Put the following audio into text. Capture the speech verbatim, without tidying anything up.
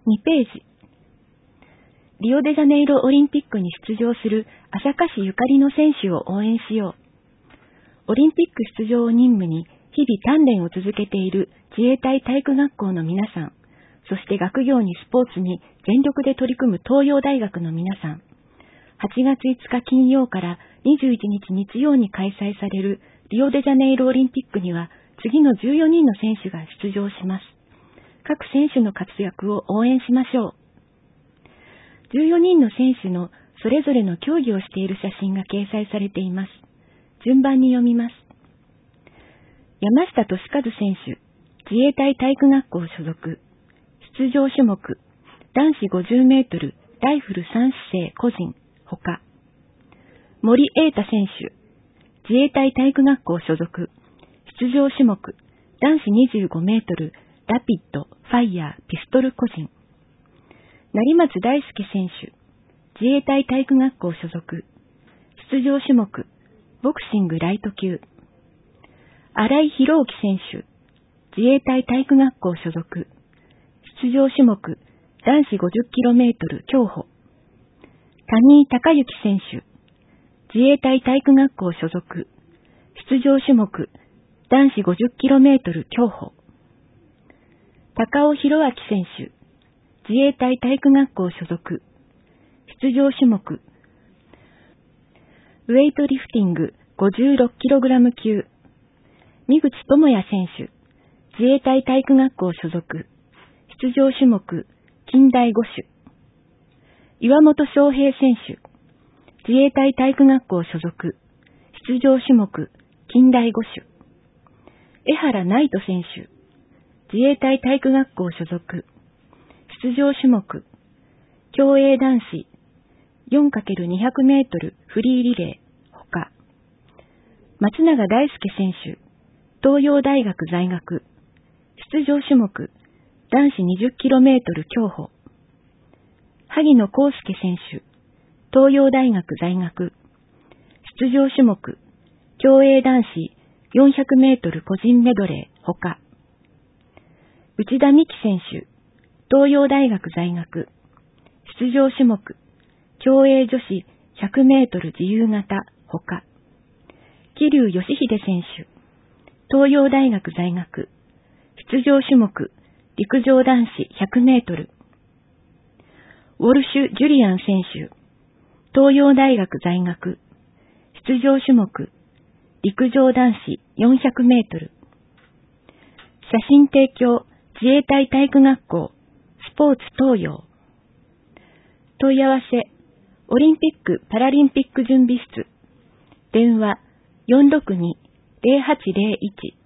にページ。リオデジャネイロオリンピックに出場する朝霞市ゆかりの選手を応援しよう。オリンピック出場を任務に日々鍛錬を続けている自衛隊体育学校の皆さん、そして学業にスポーツに全力で取り組む東洋大学の皆さん、はちがついつか金曜からにじゅういちにち日曜に開催されるリオデジャネイロオリンピックには次のじゅうよにんの選手が出場します。各選手の活躍を応援しましょう。じゅうよにんの選手のそれぞれの競技をしている写真が掲載されています。順番に読みます。山下俊和選手、自衛隊体育学校所属。出場種目、男子ごじゅうメートルライフルさん姿勢個人、ほか。森瑛太選手、自衛隊体育学校所属。出場種目、男子にじゅうごメートルラピッド、ファイヤー、ピストル個人。成松大輔選手、自衛隊体育学校所属。出場種目、ボクシングライト級。新井博之選手、自衛隊体育学校所属。出場種目、男子 ごじゅっキロメートル 競歩。谷井孝之選手、自衛隊体育学校所属。出場種目、男子 ごじゅっキロメートル 競歩。高尾博明選手、自衛隊体育学校所属。出場種目、ウェイトリフティング ごじゅうろっキログラム 級。三口智也選手、自衛隊体育学校所属。出場種目、近代五種。岩本翔平選手、自衛隊体育学校所属。出場種目、近代五種。江原ナイト選手、自衛隊体育学校所属。出場種目、競泳男子 よんかけるにひゃくメートル フリーリレー、ほか。松永大輔選手、東洋大学在学。出場種目、男子 にじゅっキロメートル 競歩。萩野公介選手、東洋大学在学。出場種目、競泳男子よんひゃくメートル個人メドレー、ほか。内田美希選手、東洋大学在学。出場種目、競泳女子ひゃくメートル自由形、ほか。桐生祥秀選手、東洋大学在学。出場種目、陸上男子ひゃくメートル。ウォルシュ・ジュリアン選手、東洋大学在学。出場種目、陸上男子よんひゃくメートル。写真提供、自衛隊体育学校、スポーツ東洋。問い合わせ、オリンピック・パラリンピック準備室。電話、よんろくに ゼロはちゼロいち